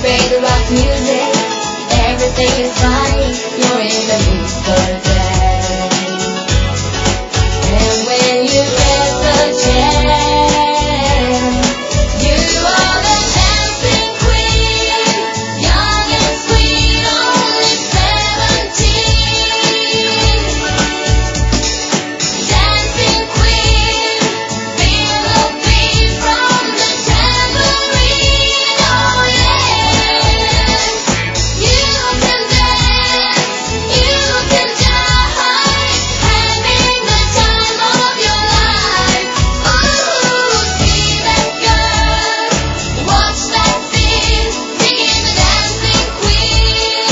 break the rock music. Everything is fine. You're in the mood for that. And when you get the chance, you are the dancing queen, young and sweet, only 17. Dancing queen, feel the beat from the tambourine. Oh yeah, you can dance, you can die, having the time of your life. Ooh, see that girl, watch that scene, begin the dancing queen.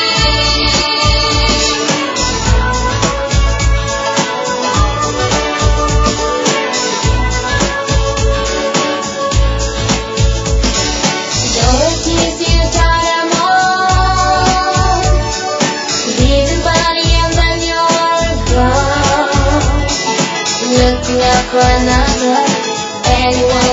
Don't tease you, tie them on. Leave your body and then you're gone. Looking out for another, anyone